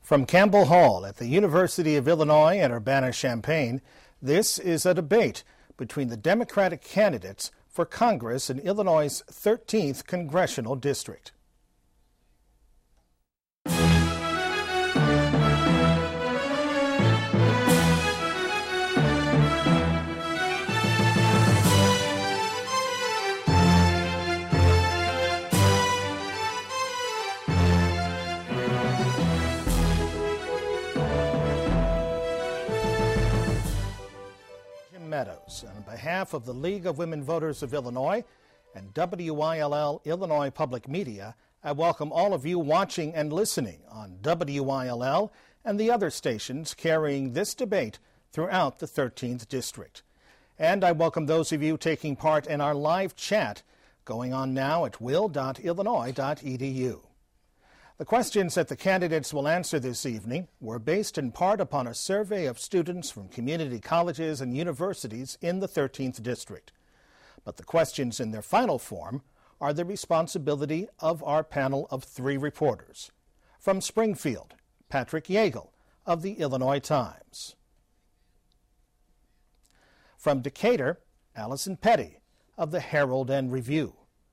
From Campbell Hall at the University of Illinois at Urbana-Champaign, this is a debate between the Democratic candidates for Congress in Illinois' 13th Congressional District. Meadows. On behalf of the League of Women Voters of Illinois and WILL Illinois Public Media, I welcome all of you watching and listening on WILL and the other stations carrying this debate throughout the 13th District. And I welcome those of you taking part in our live chat going on now at will.illinois.edu. The questions that the candidates will answer this evening were based in part upon a survey of students from community colleges and universities in the 13th District. But the questions in their final form are the responsibility of our panel of 3 reporters. From Springfield, Patrick Yeagle of the Illinois Times. From Decatur, Allison Petty of the Herald and Review.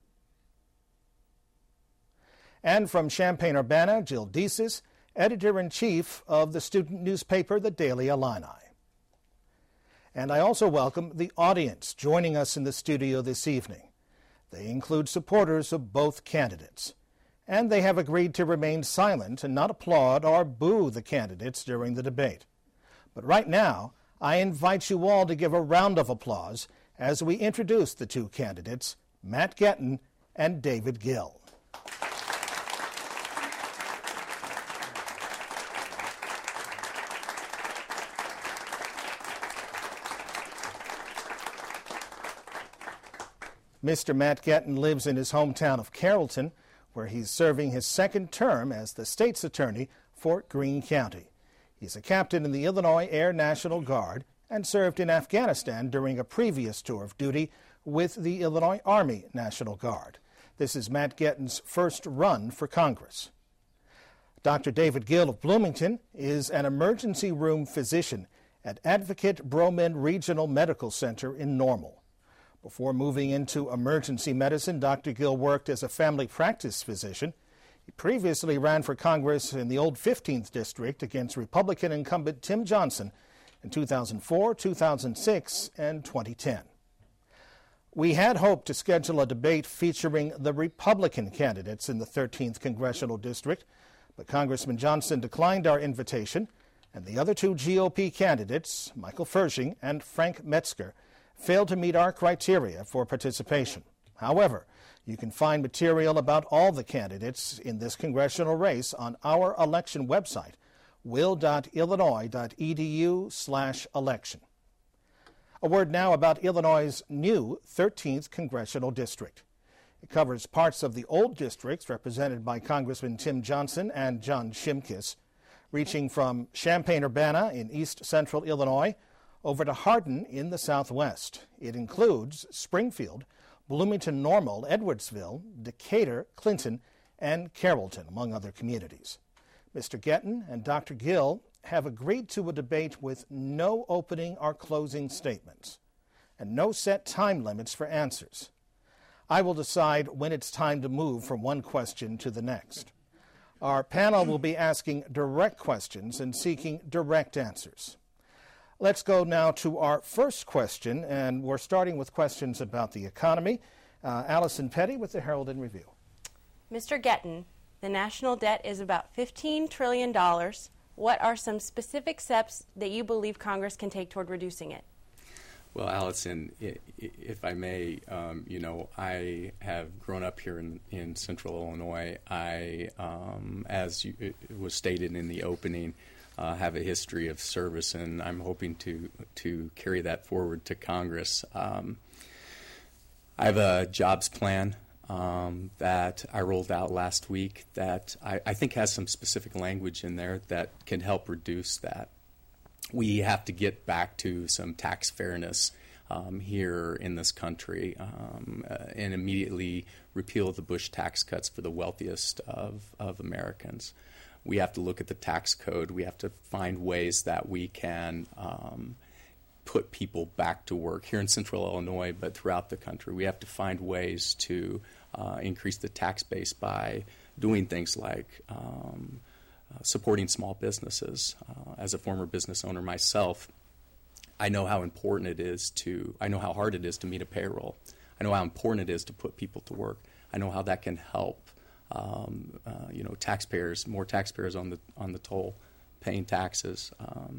And from Champaign-Urbana, Jill Desis, editor-in-chief of the student newspaper, the Daily Illini. And I also welcome the audience joining us in the studio this evening. They include supporters of both candidates. And they have agreed to remain silent and not applaud or boo the candidates during the debate. But right now, I invite you all to give a round of applause as we introduce the 2 candidates, Matt Gettin and David Gill. Mr. Matt Gettin lives in his hometown of Carrollton, where he's serving his 2nd term as the state's attorney for Greene County. He's a captain in the Illinois Air National Guard and served in Afghanistan during a previous tour of duty with the Illinois Army National Guard. This is Matt Gettin's first run for Congress. Dr. David Gill of Bloomington is an emergency room physician at Advocate Broman Regional Medical Center in Normal. Before moving into emergency medicine, Dr. Gill worked as a family practice physician. He previously ran for Congress in the old 15th District against Republican incumbent Tim Johnson in 2004, 2006, and 2010. We had hoped to schedule a debate featuring the Republican candidates in the 13th Congressional District, but Congressman Johnson declined our invitation, and the other 2 GOP candidates, Michael Fershing and Frank Metzger, failed to meet our criteria for participation. However, you can find material about all the candidates in this congressional race on our election website, will.illinois.edu/election. A word now about Illinois' new 13th Congressional District. It covers parts of the old districts represented by Congressman Tim Johnson and John Shimkus, reaching from Champaign-Urbana in east-central Illinois over to Hardin in the southwest. It includes Springfield, Bloomington Normal, Edwardsville, Decatur, Clinton, and Carrollton, among other communities. Mr. Gettin and Dr. Gill have agreed to a debate with no opening or closing statements and no set time limits for answers. I will decide when it's time to move from one question to the next. Our panel will be asking direct questions and seeking direct answers. Let's go now to our first question, and we're starting with questions about the economy. Allison Petty with the Herald and Review. Mr. Gettin, the national debt is about $15 trillion. What are some specific steps that you believe Congress can take toward reducing it? Well, Allison, if I may, I have grown up here in central Illinois. I, as it was stated in the opening, have a history of service, and I'm hoping to carry that forward to Congress. I have a jobs plan that I rolled out last week that I think has some specific language in there that can help reduce that. We have to get back to some tax fairness here in this country and immediately repeal the Bush tax cuts for the wealthiest of Americans. We have to look at the tax code. We have to find ways that we can put people back to work here in Central Illinois, but throughout the country. We have to find ways to increase the tax base by doing things like supporting small businesses. As a former business owner myself, I know how important it is I know how hard it is to meet a payroll. I know how important it is to put people to work. I know how that can help, taxpayers, more taxpayers on the toll, paying taxes.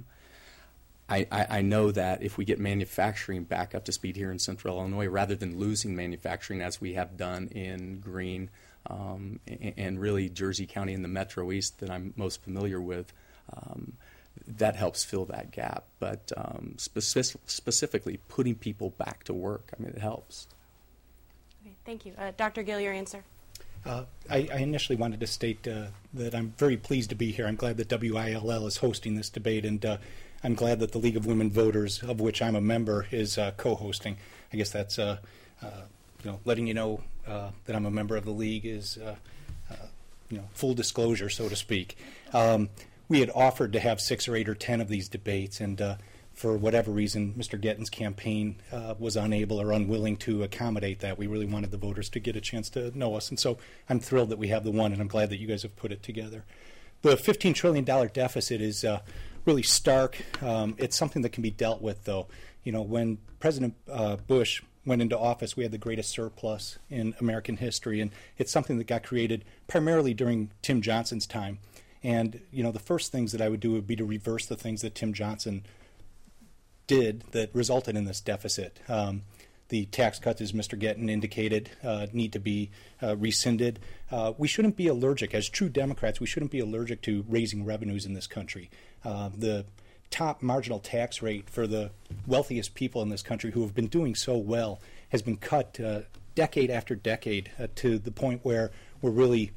I know that if we get manufacturing back up to speed here in Central Illinois, rather than losing manufacturing as we have done in Greene and really Jersey County in the Metro East that I'm most familiar with, that helps fill that gap. But specifically putting people back to work, it helps. Okay, thank you. Dr. Gill, your answer. I initially wanted to state that I'm very pleased to be here. I'm glad that WILL is hosting this debate, and I'm glad that the League of Women Voters, of which I'm a member, is co-hosting. I guess that's letting you know that I'm a member of the League is full disclosure, so to speak. We had offered to have 6 or 8 or 10 of these debates, and for whatever reason, Mr. Gettin's campaign was unable or unwilling to accommodate that. We really wanted the voters to get a chance to know us, and so I'm thrilled that we have the one, and I'm glad that you guys have put it together. The $15 trillion deficit is really stark. It's something that can be dealt with, though. When President Bush went into office, we had the greatest surplus in American history, and it's something that got created primarily during Tim Johnson's time. And, the first things that I would do would be to reverse the things that Tim Johnson did that resulted in this deficit. The tax cuts, as Mr. Gettin indicated, need to be rescinded. We shouldn't be allergic. As true Democrats, we shouldn't be allergic to raising revenues in this country. The top marginal tax rate for the wealthiest people in this country who have been doing so well has been cut decade after decade to the point where we're really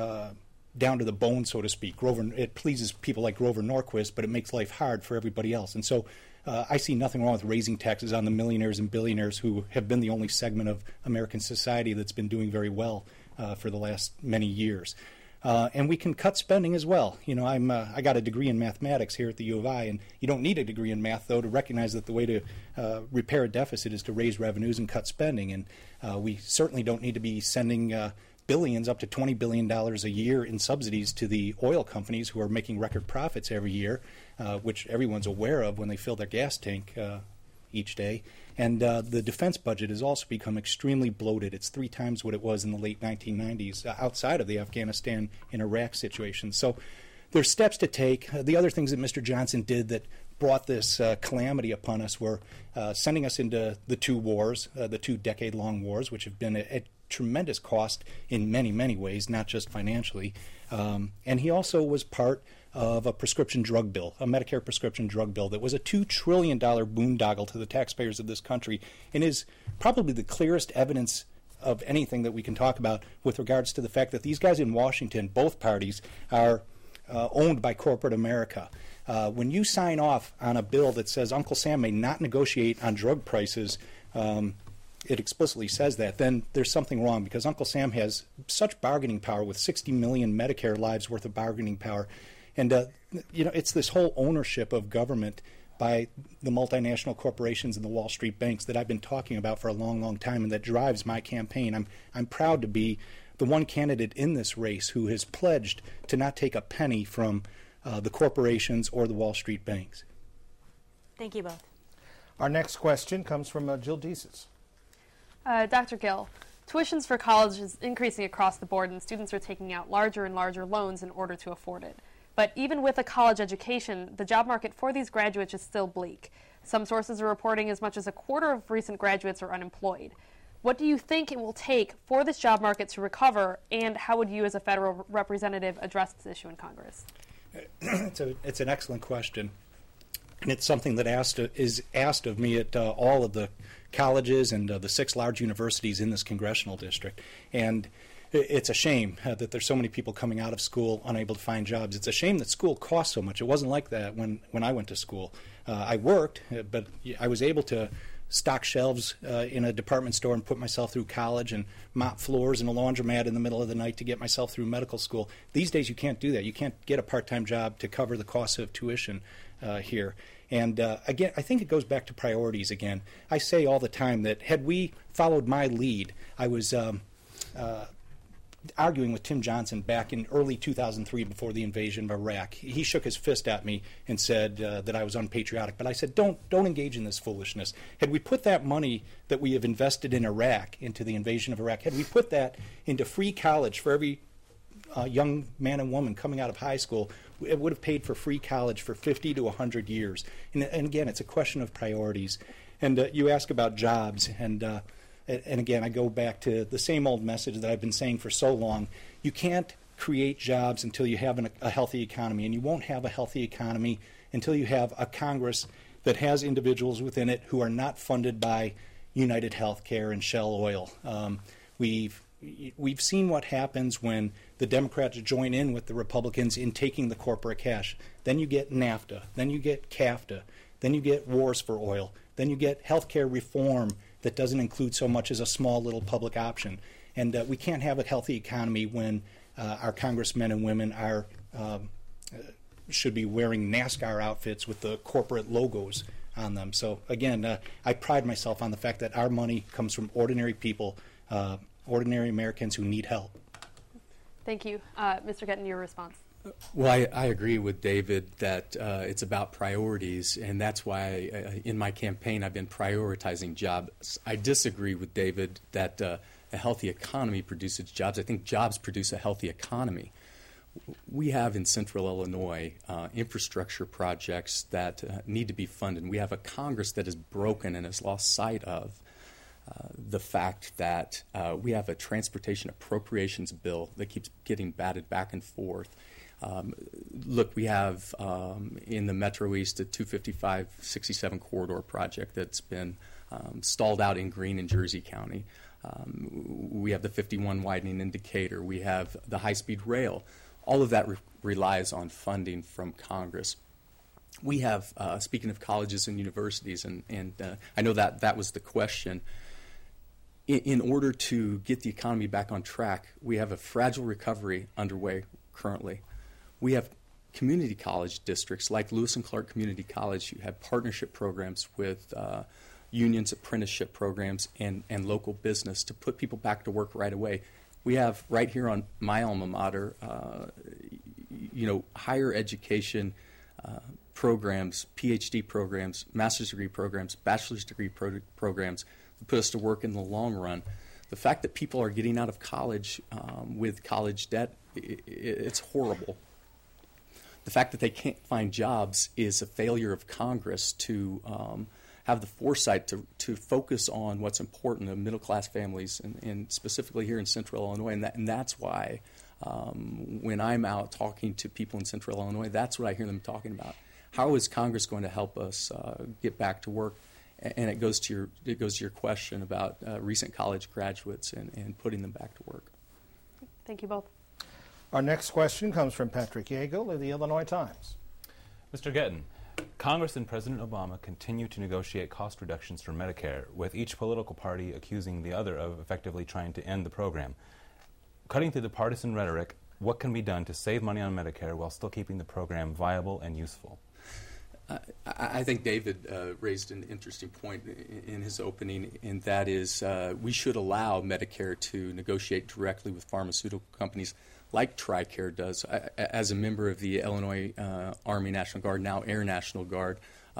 down to the bone, so to speak. It pleases people like Grover Norquist, but it makes life hard for everybody else. And so I see nothing wrong with raising taxes on the millionaires and billionaires who have been the only segment of American society that's been doing very well for the last many years. And we can cut spending as well. I got a degree in mathematics here at the U of I, and you don't need a degree in math, though, to recognize that the way to repair a deficit is to raise revenues and cut spending. And we certainly don't need to be sending billions, up to $20 billion a year in subsidies to the oil companies who are making record profits every year, which everyone's aware of when they fill their gas tank each day. And the defense budget has also become extremely bloated. It's 3 times what it was in the late 1990s outside of the Afghanistan and Iraq situation. So there's steps to take. The other things that Mr. Johnson did that brought this calamity upon us were sending us into the 2 wars, the 2 decade-long wars, which have been at tremendous cost in many, many ways, not just financially. And he also was part of a prescription drug bill, a Medicare prescription drug bill that was a $2 trillion boondoggle to the taxpayers of this country, and is probably the clearest evidence of anything that we can talk about with regards to the fact that these guys in Washington, both parties, are owned by corporate America. When you sign off on a bill that says Uncle Sam may not negotiate on drug prices, it explicitly says that, then there's something wrong, because Uncle Sam has such bargaining power with 60 million Medicare lives worth of bargaining power. And, it's this whole ownership of government by the multinational corporations and the Wall Street banks that I've been talking about for a long, long time, and that drives my campaign. I'm proud to be the one candidate in this race who has pledged to not take a penny from the corporations or the Wall Street banks. Thank you both. Our next question comes from Jill Deeses. Dr. Gill, tuitions for college is increasing across the board, and students are taking out larger and larger loans in order to afford it. But even with a college education, the job market for these graduates is still bleak. Some sources are reporting as much as a quarter of recent graduates are unemployed. What do you think it will take for this job market to recover, and how would you as a federal representative address this issue in Congress? It's an excellent question. And it's something that is asked of me at all of the colleges and the 6 large universities in this congressional district. And it's a shame that there's so many people coming out of school unable to find jobs. It's a shame that school costs so much. It wasn't like that when I went to school. I worked, but I was able to stock shelves in a department store and put myself through college and mop floors in a laundromat in the middle of the night to get myself through medical school. These days you can't do that. You can't get a part-time job to cover the cost of tuition here. And again, I think it goes back to priorities again. I say all the time that had we followed my lead, I was arguing with Tim Johnson back in early 2003 before the invasion of Iraq. He shook his fist at me and said that I was unpatriotic. But I said, don't engage in this foolishness. Had we put that money that we have invested in Iraq into the invasion of Iraq, had we put that into free college for every young man and woman coming out of high school, it would have paid for free college for 50 to 100 years. And again, it's a question of priorities. And you ask about jobs, and again, I go back to the same old message that I've been saying for so long. You can't create jobs until you have a healthy economy, and you won't have a healthy economy until you have a Congress that has individuals within it who are not funded by United Healthcare and Shell Oil. We've seen what happens when the Democrats join in with the Republicans in taking the corporate cash. Then you get NAFTA, then you get CAFTA, then you get wars for oil, then you get health care reform that doesn't include so much as a small little public option. And we can't have a healthy economy when our congressmen and women are should be wearing NASCAR outfits with the corporate logos on them. So again, I pride myself on the fact that our money comes from ordinary people, ordinary Americans who need help. Thank you. Mr. Gettin, your response. Well, I agree with David that it's about priorities, and that's why in my campaign I've been prioritizing jobs. I disagree with David that a healthy economy produces jobs. I think jobs produce a healthy economy. We have in Central Illinois infrastructure projects that need to be funded. We have a Congress that is broken and has lost sight of the fact that we have a transportation appropriations bill that keeps getting batted back and forth. Look, we have in the Metro East a 255-67 corridor project that's been stalled out in Greene and Jersey County. We have the 51 widening indicator. We have the high-speed rail. All of that relies on funding from Congress. We have, speaking of colleges and universities, and I know that was the question, in order to get the economy back on track, we have a fragile recovery underway currently. We have community college districts like Lewis and Clark Community College. You have partnership programs with unions, apprenticeship programs, and local business to put people back to work right away. We have right here on my alma mater, higher education programs, PhD programs, master's degree programs, bachelor's degree programs that put us to work in the long run. The fact that people are getting out of college with college debt, it's horrible. The fact that they can't find jobs is a failure of Congress to have the foresight to focus on what's important to middle-class families, and specifically here in Central Illinois. And that's why when I'm out talking to people in Central Illinois, that's what I hear them talking about. How is Congress going to help us get back to work? And it goes to your question about recent college graduates and putting them back to work. Thank you both. Our next question comes from Patrick Yeagle of the Illinois Times. Mr. Gettin, Congress and President Obama continue to negotiate cost reductions for Medicare, with each political party accusing the other of effectively trying to end the program. Cutting through the partisan rhetoric, what can be done to save money on Medicare while still keeping the program viable and useful? I think David raised an interesting point in his opening, and that is we should allow Medicare to negotiate directly with pharmaceutical companies like TRICARE does. As a member of the Illinois Army National Guard, now Air National Guard,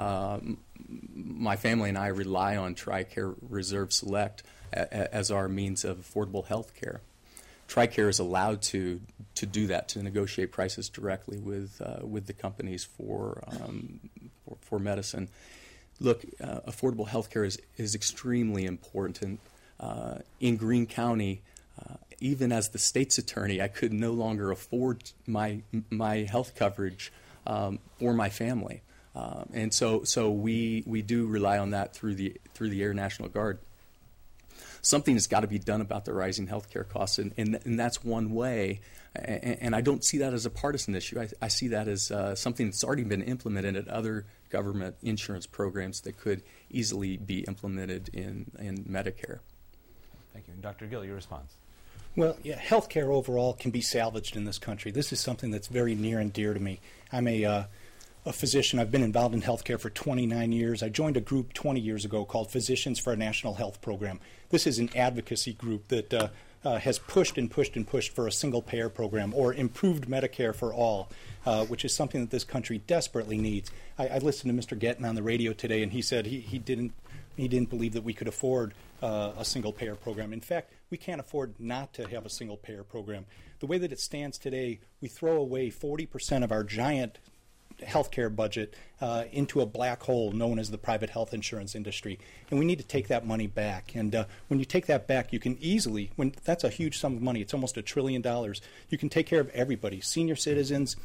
my family and I rely on TRICARE Reserve Select as our means of affordable health care. TRICARE is allowed to do that, to negotiate prices directly with the companies for medicine. Look, affordable health care is extremely important. And in Greene County, even as the state's attorney, I could no longer afford my health coverage for my family, and so we do rely on that through the Air National Guard. Something has got to be done about the rising health care costs, and that's one way. And I don't see that as a partisan issue. I see that as something that's already been implemented at other government insurance programs that could easily be implemented in Medicare. Thank you. And Dr. Gill, your response. Well, yeah, healthcare overall can be salvaged in this country. This is something that's very near and dear to me. I'm a physician. I've been involved in healthcare for 29 years. I joined a group 20 years ago called Physicians for a National Health Program. This is an advocacy group that has pushed and pushed and pushed for a single-payer program or improved Medicare for all, which is something that this country desperately needs. I listened to Mr. Gettin on the radio today, and he said he didn't believe that we could afford a single-payer program. In fact, we can't afford not to have a single-payer program. The way that it stands today, we throw away 40% of our giant healthcare budget into a black hole known as the private health insurance industry, and we need to take that money back. And when you take that back, you can easily, that's a huge sum of money, it's almost $1 trillion, you can take care of everybody, senior citizens,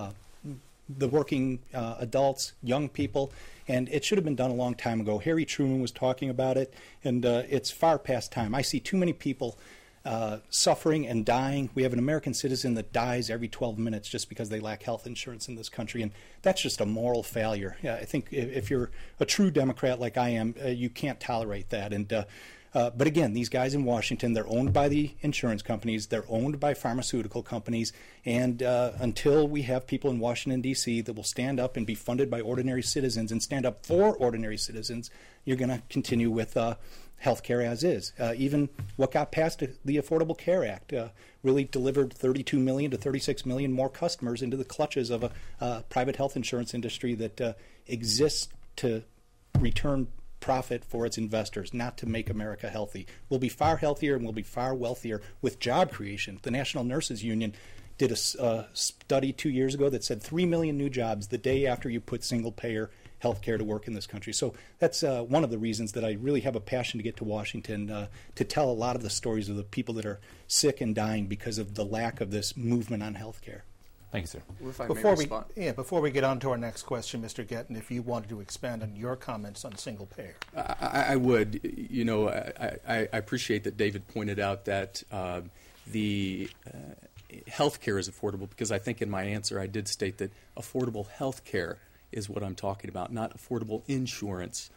the working adults, young people, and it should have been done a long time ago. Harry Truman was talking about it, and it's far past time. I see too many people suffering and dying. We have an American citizen that dies every 12 minutes just because they lack health insurance in this country, and that's just a moral failure. I think if you're a true Democrat like I am, you can't tolerate that. And but again, these guys in Washington, they're owned by the insurance companies, they're owned by pharmaceutical companies, and until we have people in Washington, D.C. that will stand up and be funded by ordinary citizens and stand up for ordinary citizens, you're going to continue with health care as is. Even what got passed, the Affordable Care Act, really delivered 32 million to 36 million more customers into the clutches of a private health insurance industry that exists to return profit for its investors, not to make America healthy. We'll be far healthier and we'll be far wealthier with job creation. The National Nurses Union did a study 2 years ago that said 3 million new jobs the day after you put single-payer health care to work in this country. So that's one of the reasons that I really have a passion to get to Washington, to tell a lot of the stories of the people that are sick and dying because of the lack of this movement on health care. Thank you, sir. If I may respond. Before we get on to our next question, Mr. Gettin, if you wanted to expand on your comments on single payer. I would. You know, I appreciate that David pointed out that the health care is affordable, because I think in my answer I did state that affordable health care is what I'm talking about, not affordable insurance.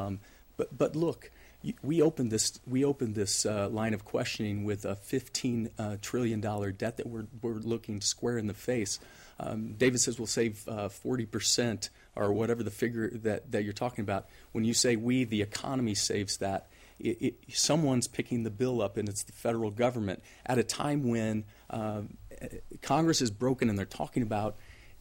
But look, we opened this line of questioning with a $15 trillion debt that we're looking square in the face. David says we'll save 40% or whatever the figure that you're talking about. When you say we, the economy saves that. Someone's picking the bill up, and it's the federal government at a time when Congress is broken, and they're talking about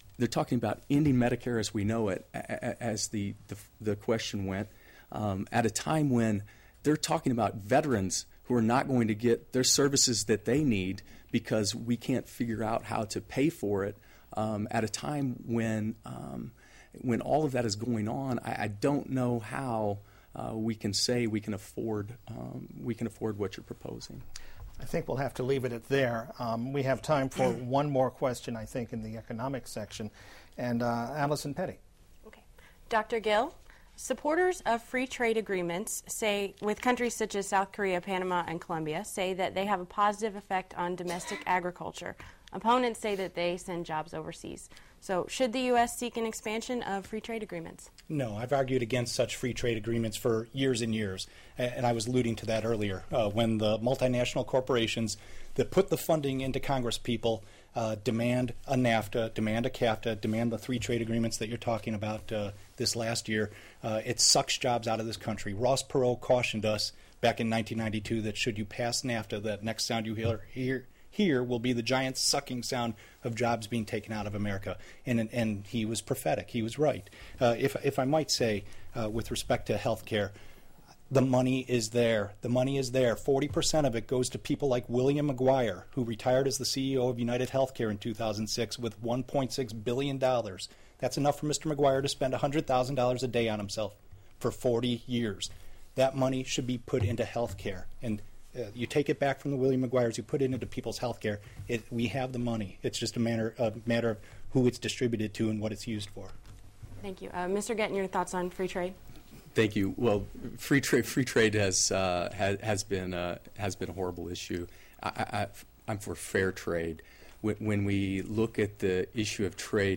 ending Medicare as we know it, as the question went, at a time when they're talking about veterans who are not going to get their services that they need because we can't figure out how to pay for it, at a time when all of that is going on. I don't know how we can say we can afford what you're proposing. I think we'll have to leave it at there. We have time for one more question, I think, in the economic section. And Allison Petty. Okay. Dr. Gill, supporters of free trade agreements say, with countries such as South Korea, Panama, and Colombia, say that they have a positive effect on domestic agriculture. Opponents say that they send jobs overseas. So should the U.S. seek an expansion of free trade agreements? No, I've argued against such free trade agreements for years and years, and I was alluding to that earlier. When the multinational corporations that put the funding into Congress people demand a NAFTA, demand a CAFTA, demand the three trade agreements that you're talking about this last year, it sucks jobs out of this country. Ross Perot cautioned us back in 1992 that should you pass NAFTA, that next sound you hear will be the giant sucking sound of jobs being taken out of America. And he was prophetic. He was right. If I might say, with respect to health care, the money is there. The money is there. 40% of it goes to people like William McGuire, who retired as the CEO of United Healthcare in 2006 with $1.6 billion. That's enough for Mr. McGuire to spend $100,000 a day on himself for 40 years. That money should be put into health care. And you take it back from the William McGuires, you put it into people's health care. We have the money. It's just a matter of who it's distributed to and what it's used for. Thank you. Mr. Gettin, your thoughts on free trade? Thank you. Well, free trade has been a horrible issue. I'm for fair trade. When we look at the issue of trade,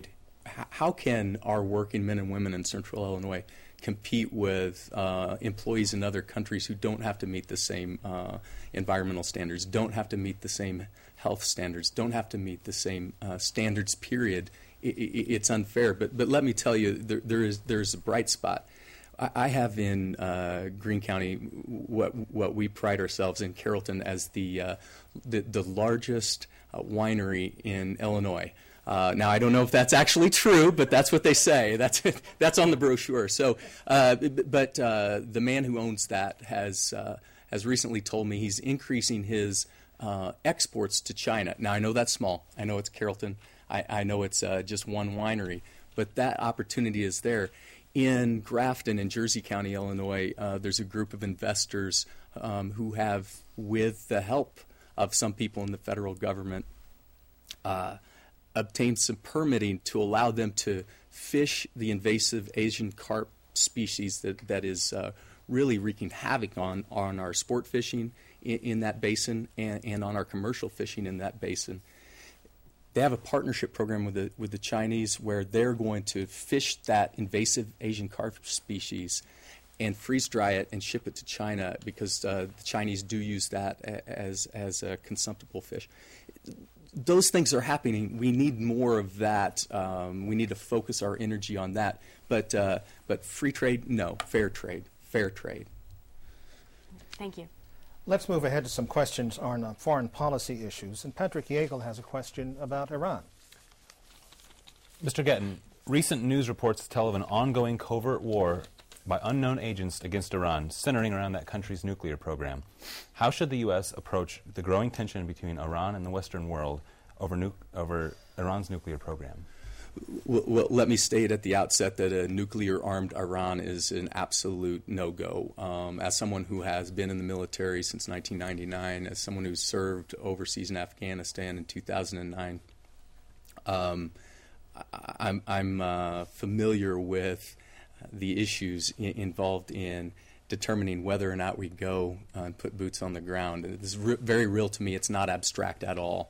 how can our working men and women in Central Illinois compete with employees in other countries who don't have to meet the same environmental standards, don't have to meet the same health standards, don't have to meet the same standards, period. It's unfair. But let me tell you, there's a bright spot. I have in Greene County what we pride ourselves in Carrollton as the largest winery in Illinois. Now, I don't know if that's actually true, but that's what they say. That's on the brochure. So, but the man who owns that has recently told me he's increasing his exports to China. Now, I know that's small. I know it's Carrollton. I know it's just one winery, but that opportunity is there. In Grafton in Jersey County, Illinois, there's a group of investors who have, with the help of some people in the federal government, obtained some permitting to allow them to fish the invasive Asian carp species that is really wreaking havoc on our sport fishing in that basin and on our commercial fishing in that basin. They have a partnership program with the Chinese where they're going to fish that invasive Asian carp species and freeze dry it and ship it to China because the Chinese do use that as a consumptible fish. Those things are happening. We need more of that. We need to focus our energy on that. But free trade, no. Fair trade. Fair trade. Thank you. Let's move ahead to some questions on foreign policy issues. And Patrick Yeagle has a question about Iran. Mr. Gettin, recent news reports tell of an ongoing covert war by unknown agents against Iran, centering around that country's nuclear program. How should the U.S. approach the growing tension between Iran and the Western world over Iran's nuclear program? Well, let me state at the outset that a nuclear-armed Iran is an absolute no-go. As someone who has been in the military since 1999, as someone who served overseas in Afghanistan in 2009, I'm familiar with the issues involved in determining whether or not we go and put boots on the ground. And this is very real to me. It's not abstract at all.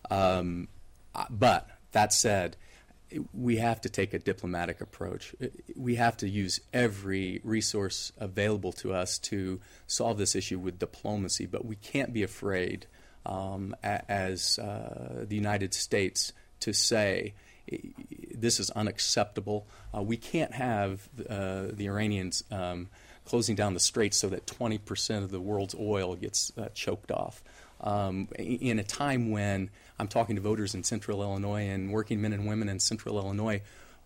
But that said, we have to take a diplomatic approach. We have to use every resource available to us to solve this issue with diplomacy, but we can't be afraid as the United States to say this is unacceptable. We can't have the Iranians closing down the straits so that 20% of the world's oil gets choked off. In a time when I'm talking to voters in Central Illinois and working men and women in Central Illinois,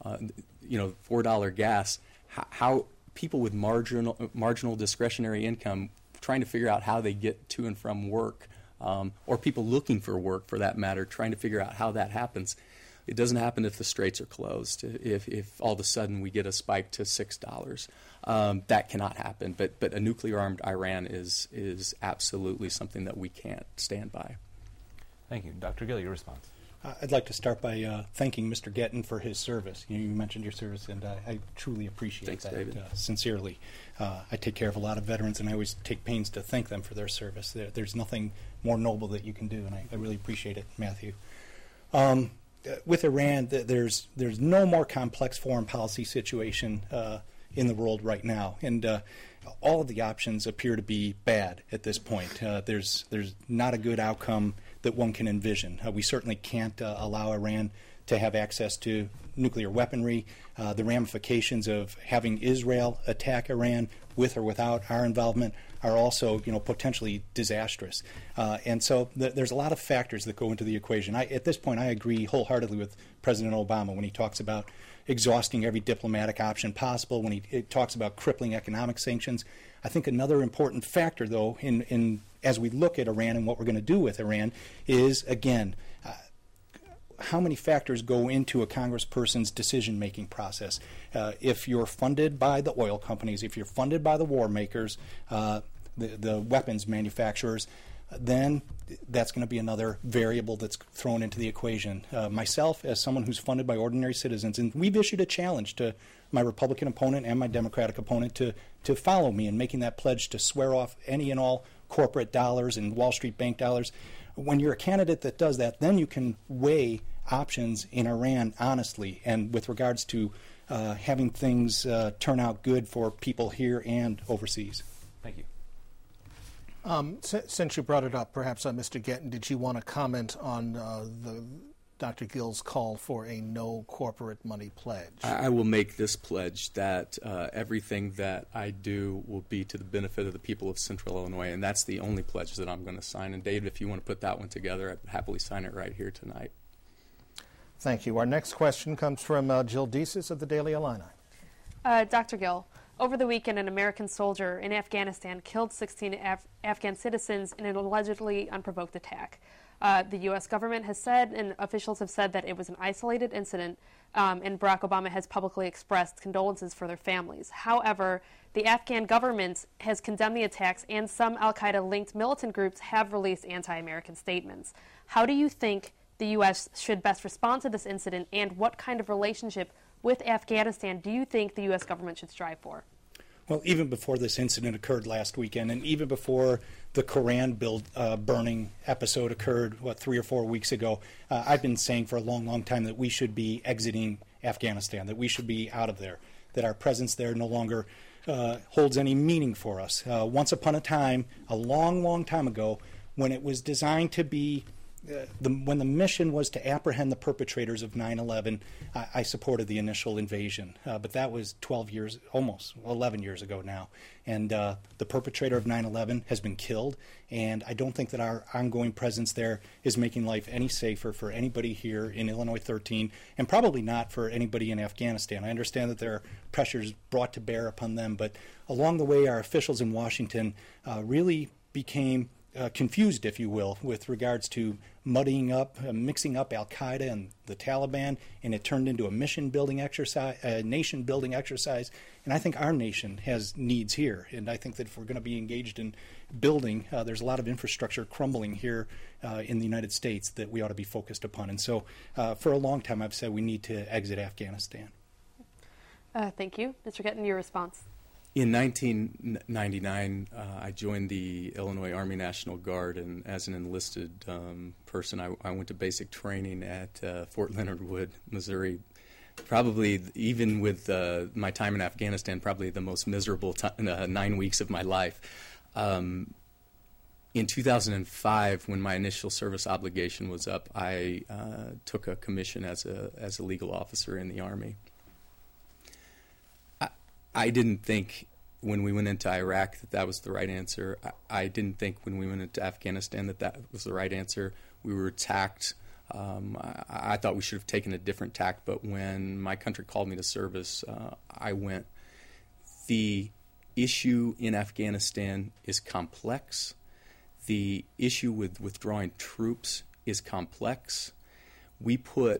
$4 gas, how people with marginal discretionary income trying to figure out how they get to and from work, or people looking for work for that matter, trying to figure out how that happens. It doesn't happen if the straits are closed, if all of a sudden we get a spike to $6. That cannot happen. But a nuclear-armed Iran is absolutely something that we can't stand by. Thank you. Dr. Gill, your response. I'd like to start by thanking Mr. Gettin for his service. You mentioned your service, and I truly appreciate Thanks, that, David. Sincerely. I take care of a lot of veterans, and I always take pains to thank them for their service. There's nothing more noble that you can do, and I really appreciate it, Matthew. With Iran, there's no more complex foreign policy situation in the world right now, and all of the options appear to be bad at this point. There's not a good outcome that one can envision. We certainly can't allow Iran to have access to nuclear weaponry. The ramifications of having Israel attack Iran with or without our involvement are also, potentially disastrous. And so there's a lot of factors that go into the equation. At this point, I agree wholeheartedly with President Obama when he talks about exhausting every diplomatic option possible, when he talks about crippling economic sanctions. I think another important factor, though, in as we look at Iran and what we're going to do with Iran is, again, how many factors go into a congressperson's decision-making process? If you're funded by the oil companies, if you're funded by the war makers, the weapons manufacturers, then that's going to be another variable that's thrown into the equation. Myself, as someone who's funded by ordinary citizens, and we've issued a challenge to my Republican opponent and my Democratic opponent to follow me in making that pledge to swear off any and all corporate dollars and Wall Street bank dollars. When you're a candidate that does that, then you can weigh options in Iran honestly, and with regards to having things turn out good for people here and overseas. Thank you. Since you brought it up, perhaps Mr. Gettin, did you want to comment on Dr. Gill's call for a no corporate money pledge? I will make this pledge that everything that I do will be to the benefit of the people of Central Illinois, and that's the only pledge that I'm going to sign. And David, if you want to put that one together, I'd happily sign it right here tonight. Thank you. Our next question comes from Jill Deeses of the Daily Illini. Dr. Gill, over the weekend, an American soldier in Afghanistan killed 16 Afghan citizens in an allegedly unprovoked attack. The U.S. government has said, and officials have said, that it was an isolated incident, and Barack Obama has publicly expressed condolences for their families. However, the Afghan government has condemned the attacks, and some al-Qaeda-linked militant groups have released anti-American statements. How do you think the U.S. should best respond to this incident, and what kind of relationship with Afghanistan do you think the U.S. government should strive for? Well, even before this incident occurred last weekend, and even before the Koran burning episode occurred, 3 or 4 weeks ago, I've been saying for a long, long time that we should be exiting Afghanistan, that we should be out of there, that our presence there no longer holds any meaning for us. Once upon a time, a long, long time ago, when it was designed to be when the mission was to apprehend the perpetrators of 9/11, I supported the initial invasion. But that was 12 years, almost 11 years ago now. And the perpetrator of 9/11 has been killed, and I don't think that our ongoing presence there is making life any safer for anybody here in Illinois 13, and probably not for anybody in Afghanistan. I understand that there are pressures brought to bear upon them, but along the way, our officials in Washington really became confused, if you will, with regards to muddying up, mixing up al-Qaeda and the Taliban, and it turned into a mission-building exercise, a nation-building exercise. And I think our nation has needs here, and I think that if we're going to be engaged in building, there's a lot of infrastructure crumbling here in the United States that we ought to be focused upon. And so for a long time I've said we need to exit Afghanistan. Thank you. Mr. Gettin, your response. In 1999, I joined the Illinois Army National Guard, and as an enlisted person, I went to basic training at Fort Leonard Wood, Missouri. Probably, even with my time in Afghanistan, probably the most miserable 9 weeks of my life. In 2005, when my initial service obligation was up, I took a commission as a legal officer in the Army. I didn't think when we went into Iraq that was the right answer. I didn't think when we went into Afghanistan that was the right answer. We were attacked. I thought we should have taken a different tack, but when my country called me to service, I went. The issue in Afghanistan is complex. The issue with withdrawing troops is complex. We put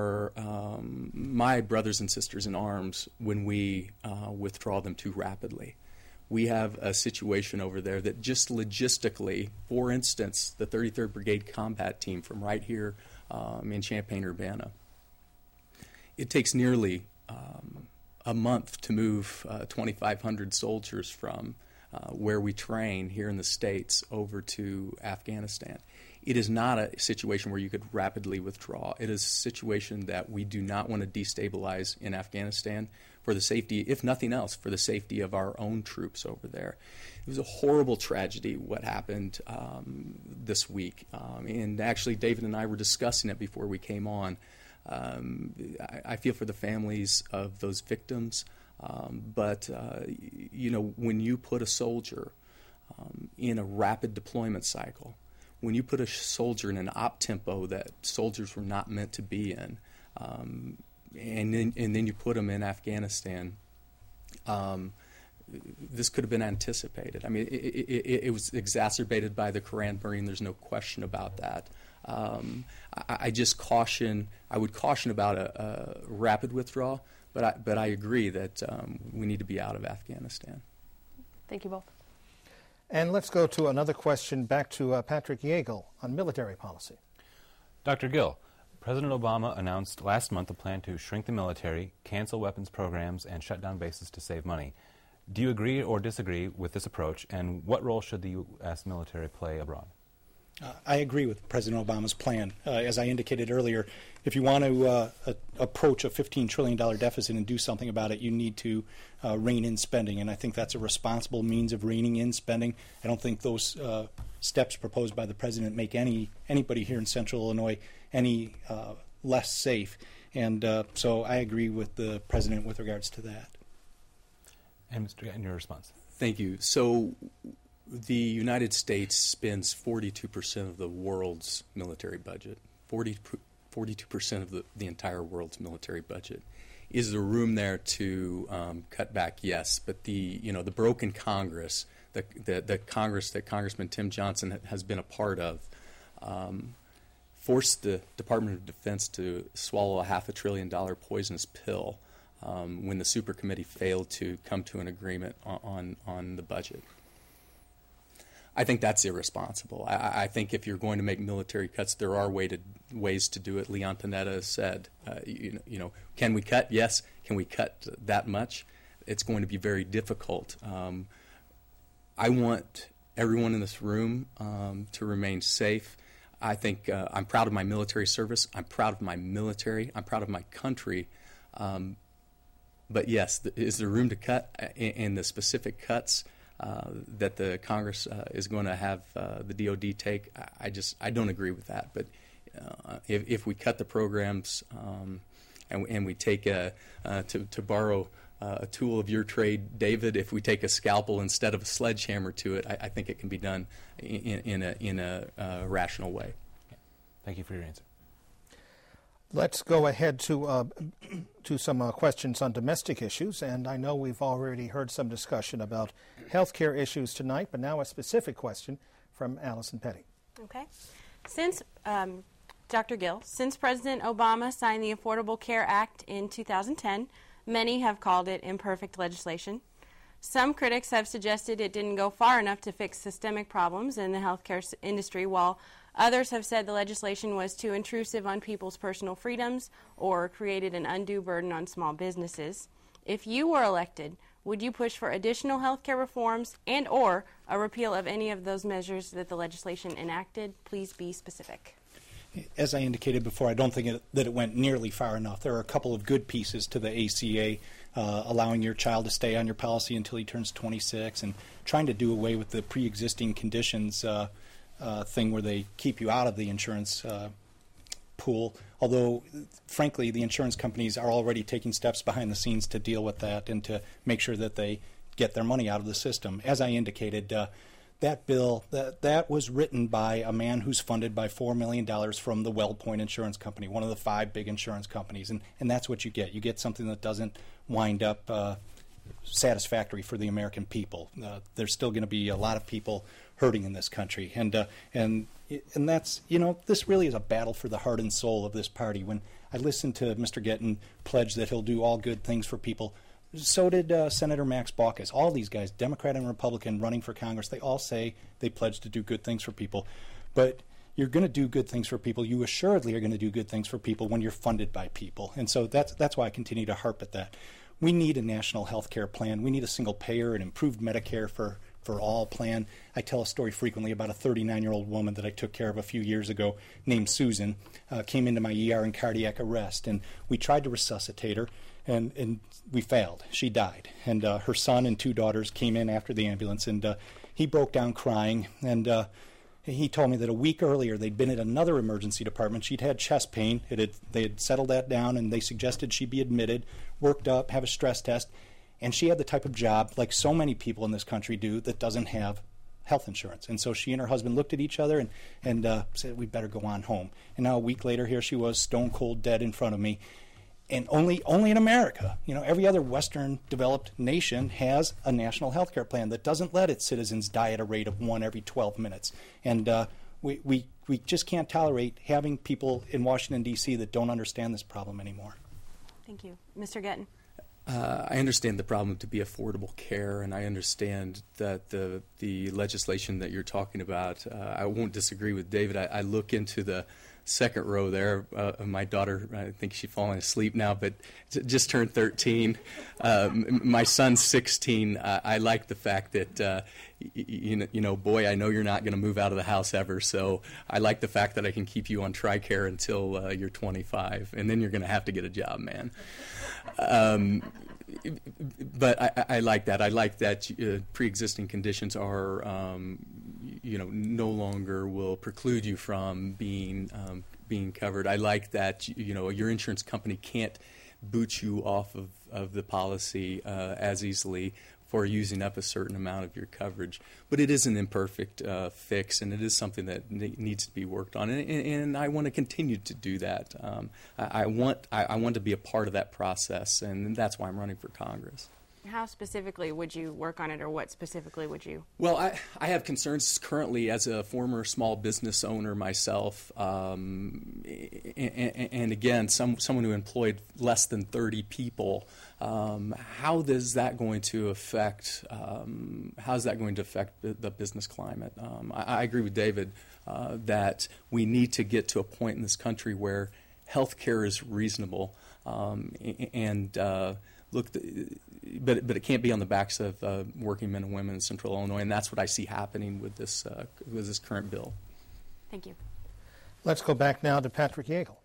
my brothers and sisters in arms when we withdraw them too rapidly. We have a situation over there that just logistically, for instance, the 33rd Brigade Combat Team from right here in Champaign-Urbana, it takes nearly a month to move 2,500 soldiers from where we train here in the States over to Afghanistan. It is not a situation where you could rapidly withdraw. It is a situation that we do not want to destabilize in Afghanistan for the safety, if nothing else, for the safety of our own troops over there. It was a horrible tragedy what happened this week. And actually, David and I were discussing it before we came on. I feel for the families of those victims. But when you put a soldier in a rapid deployment cycle, when you put a soldier in an op tempo that soldiers were not meant to be in, and then you put them in Afghanistan, this could have been anticipated. I mean, it was exacerbated by the Koran burning. There's no question about that. I would caution about a rapid withdrawal, but I agree that we need to be out of Afghanistan. Thank you both. And let's go to another question back to Patrick Yeagle on military policy. Dr. Gill, President Obama announced last month a plan to shrink the military, cancel weapons programs, and shut down bases to save money. Do you agree or disagree with this approach, and what role should the U.S. military play abroad? I agree with President Obama's plan. As I indicated earlier, if you want to approach a $15 trillion deficit and do something about it, you need to rein in spending, and I think that's a responsible means of reining in spending. I don't think those steps proposed by the President make anybody here in Central Illinois any less safe, and so I agree with the President with regards to that. And Mr. Gatton, your response. Thank you. So the United States spends 42% of the world's military budget, 42% of the entire world's military budget. Is there room there to cut back? Yes, but the broken Congress, the Congress that Congressman Tim Johnson has been a part of, forced the Department of Defense to swallow a $500 billion poisonous pill when the super committee failed to come to an agreement on the budget. I think that's irresponsible. I think if you're going to make military cuts, there are ways to do it. Leon Panetta has said, can we cut? Yes. Can we cut that much? It's going to be very difficult. I want everyone in this room to remain safe. I think I'm proud of my military service. I'm proud of my military. I'm proud of my country. But yes, is there room to cut in the specific cuts that the Congress is going to have the DOD take? I don't agree with that. But if we cut the programs and we take to borrow a tool of your trade, David, if we take a scalpel instead of a sledgehammer to it, I think it can be done in a rational way. Thank you for your answer. Let's go ahead to some questions on domestic issues, and I know we've already heard some discussion about health care issues tonight, but now a specific question from Allison Petty. Okay. Since, Dr. Gill, since President Obama signed the Affordable Care Act in 2010, many have called it imperfect legislation. Some critics have suggested it didn't go far enough to fix systemic problems in the healthcare industry, while others have said the legislation was too intrusive on people's personal freedoms or created an undue burden on small businesses. If you were elected, would you push for additional health care reforms and or a repeal of any of those measures that the legislation enacted? Please be specific. As I indicated before, I don't think that it went nearly far enough. There are a couple of good pieces to the ACA, allowing your child to stay on your policy until he turns 26 and trying to do away with the pre-existing conditions thing where they keep you out of the insurance pool, although, frankly, the insurance companies are already taking steps behind the scenes to deal with that and to make sure that they get their money out of the system. As I indicated, that bill, that was written by a man who's funded by $4 million from the WellPoint Insurance Company, one of the 5 big insurance companies, and that's what you get. You get something that doesn't wind up satisfactory for the American people. There's still going to be a lot of people hurting in this country, and that's, this really is a battle for the heart and soul of this party. When I listened to Mr. Gettin pledge that he'll do all good things for people, so did Senator Max Baucus. All these guys, Democrat and Republican, running for Congress, they all say they pledge to do good things for people. But you're going to do good things for people. You assuredly are going to do good things for people when you're funded by people. And so that's why I continue to harp at that. We need a national health care plan. We need a single payer, an improved Medicare for all plan. I tell a story frequently about a 39-year-old woman that I took care of a few years ago named Susan, came into my ER in cardiac arrest, and we tried to resuscitate her, and we failed. She died. And her son and 2 daughters came in after the ambulance, and he broke down crying, and he told me that a week earlier they'd been at another emergency department. She'd had chest pain. They had settled that down, and they suggested she be admitted, worked up, have a stress test. And she had the type of job, like so many people in this country do, that doesn't have health insurance. And so she and her husband looked at each other and said, we better go on home. And now a week later, here she was, stone cold dead in front of me. And only in America, every other Western developed nation has a national health care plan that doesn't let its citizens die at a rate of 1 every 12 minutes. And we just can't tolerate having people in Washington, D.C. that don't understand this problem anymore. Thank you. Mr. Gettin. I understand the problem to be affordable care, and I understand that the legislation that you're talking about, I won't disagree with David. I look into the second row there. My daughter, I think she's falling asleep now, but just turned 13. My son's 16. I like the fact that, boy, I know you're not going to move out of the house ever, so I like the fact that I can keep you on TRICARE until you're 25, and then you're going to have to get a job, man. But I like that. I like that pre-existing conditions are, no longer will preclude you from being covered. I like that, your insurance company can't boot you off of the policy as easily for using up a certain amount of your coverage. But it is an imperfect fix, and it is something that needs to be worked on, and I want to continue to do that. I want to be a part of that process, and that's why I'm running for Congress. How specifically would you work on it, or what specifically would you? Well, I have concerns currently as a former small business owner myself, and again, someone who employed less than 30 people. How is that going to affect? How is that going to affect the business climate? I agree with David that we need to get to a point in this country where health care is reasonable, and look. But it can't be on the backs of working men and women in Central Illinois, and that's what I see happening with this current bill. Thank you. Let's go back now to Patrick Yeagle.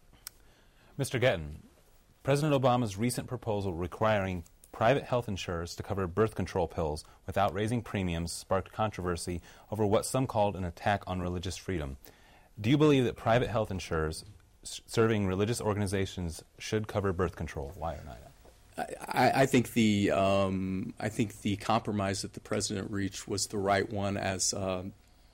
Mr. Gettin, President Obama's recent proposal requiring private health insurers to cover birth control pills without raising premiums sparked controversy over what some called an attack on religious freedom. Do you believe that private health insurers serving religious organizations should cover birth control? Why or not? I think the compromise that the president reached was the right one. As a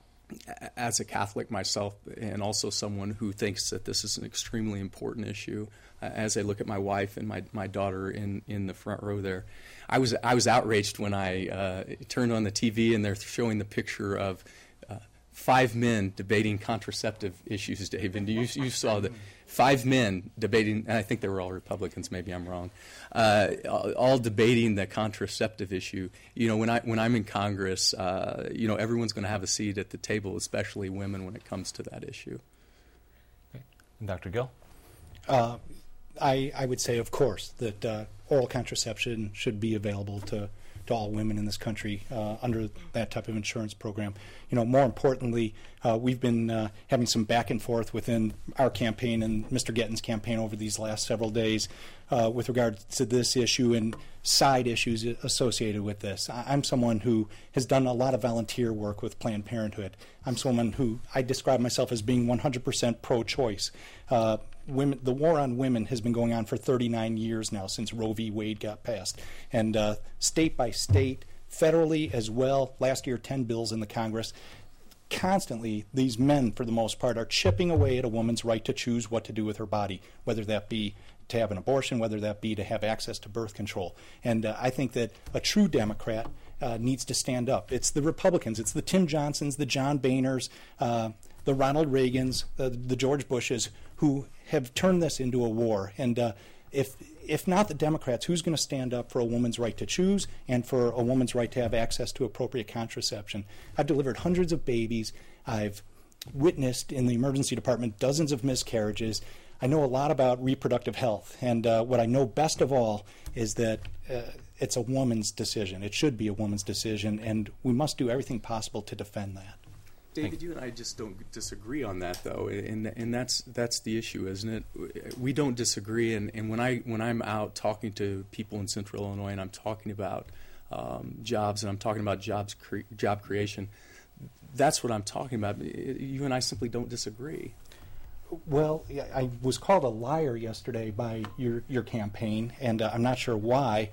Catholic myself, and also someone who thinks that this is an extremely important issue. As I look at my wife and my daughter in the front row there, I was outraged when I turned on the TV and they're showing the picture of 5 men debating contraceptive issues. Dave, and you saw the 5 men debating, and I think they were all Republicans, maybe I'm wrong, all debating the contraceptive issue. When I'm in Congress, everyone's going to have a seat at the table, especially women, when it comes to that issue. Okay. Dr. Gill? I would say, of course, that oral contraception should be available to all women in this country under that type of insurance program. More importantly, we've been having some back and forth within our campaign and Mr. Gettin's campaign over these last several days with regard to this issue and side issues associated with this. I'm someone who has done a lot of volunteer work with Planned Parenthood. I'm someone who I describe myself as being 100% pro-choice. The war on women has been going on for 39 years now since Roe v. Wade got passed. And state by state, federally as well, last year 10 bills in the Congress. Constantly, these men, for the most part, are chipping away at a woman's right to choose what to do with her body, whether that be to have an abortion, whether that be to have access to birth control. And I think that a true Democrat needs to stand up. It's the Republicans, it's the Tim Johnsons, the John Boehners, the Ronald Reagans, the George Bushes, who have turned this into a war. And if not the Democrats, who's going to stand up for a woman's right to choose and for a woman's right to have access to appropriate contraception? I've delivered hundreds of babies. I've witnessed in the emergency department dozens of miscarriages. I know a lot about reproductive health. And what I know best of all is that it's a woman's decision. It should be a woman's decision, and we must do everything possible to defend that. David, you and I just don't disagree on that, though, and that's the issue, isn't it? We don't disagree, and when I'm out talking to people in Central Illinois and I'm talking about jobs and I'm talking about job creation, that's what I'm talking about. You and I simply don't disagree. Well, I was called a liar yesterday by your campaign, and I'm not sure why.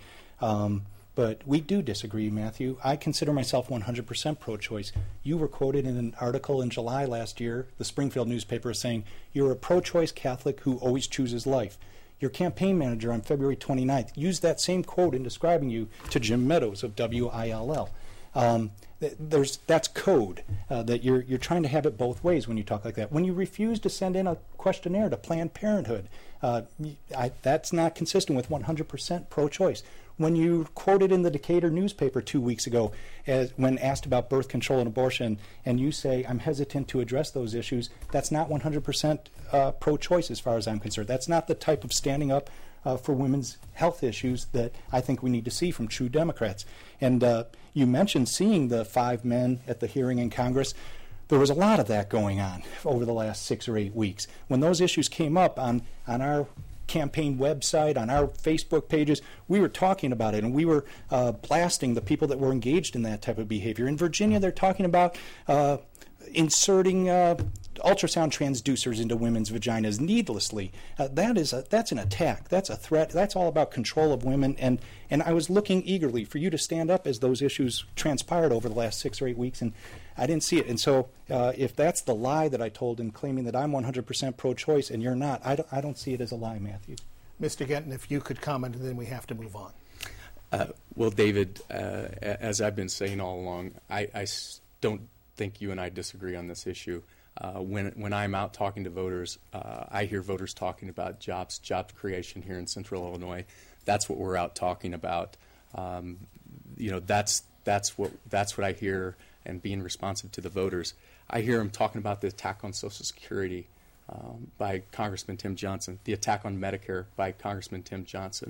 But we do disagree, Matthew. I consider myself 100% pro-choice. You were quoted in an article in July last year, the Springfield newspaper, saying, "You're a pro-choice Catholic who always chooses life." Your campaign manager on February 29th used that same quote in describing you to Jim Meadows of WILL. That's code, that you're trying to have it both ways when you talk like that. When you refuse to send in a questionnaire to Planned Parenthood, that's not consistent with 100% pro-choice. When you quoted in the Decatur newspaper 2 weeks ago, when asked about birth control and abortion, and you say, I'm hesitant to address those issues, that's not 100% pro-choice as far as I'm concerned. That's not the type of standing up for women's health issues that I think we need to see from true Democrats. And you mentioned seeing the 5 men at the hearing in Congress. There was a lot of that going on over the last 6 or 8 weeks. When those issues came up on our campaign website, on our Facebook pages, we were talking about it, and we were blasting the people that were engaged in that type of behavior. In Virginia, they're talking about inserting ultrasound transducers into women's vaginas needlessly. That's an attack. That's a threat. That's all about control of women. And I was looking eagerly for you to stand up as those issues transpired over the last 6 or 8 weeks, and I didn't see it. And so if that's the lie that I told in claiming that I'm 100% pro-choice and you're not, I don't see it as a lie, Matthew. Mr. Genton, if you could comment, and then we have to move on. Well, David, as I've been saying all along, I don't think you and I disagree on this issue. When I'm out talking to voters, I hear voters talking about job creation here in Central Illinois. That's what we're out talking about. That's what I hear, and being responsive to the voters. I hear them talking about the attack on Social Security by Congressman Tim Johnson, the attack on Medicare by Congressman Tim Johnson,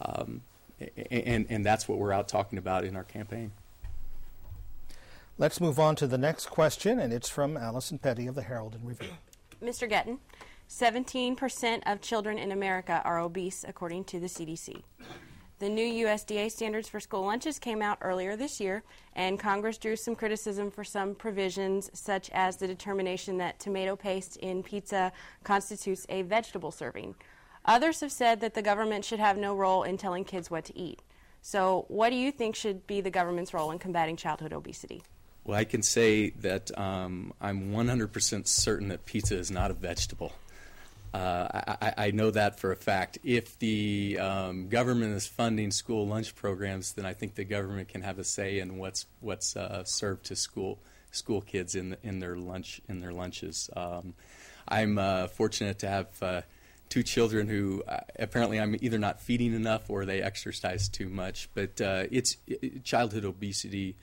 and that's what we're out talking about in our campaign. Let's move on to the next question, and it's from Allison Petty of the Herald and Review. Mr. Getton, 17% of children in America are obese, according to the CDC. The new USDA standards for school lunches came out earlier this year, and Congress drew some criticism for some provisions, such as the determination that tomato paste in pizza constitutes a vegetable serving. Others have said that the government should have no role in telling kids what to eat. So what do you think should be the government's role in combating childhood obesity? Well, I can say that I'm 100% certain that pizza is not a vegetable. I know that for a fact. If the government is funding school lunch programs, then I think the government can have a say in what's served to school kids in their lunches. I'm fortunate to have 2 children who apparently I'm either not feeding enough or they exercise too much. But childhood obesity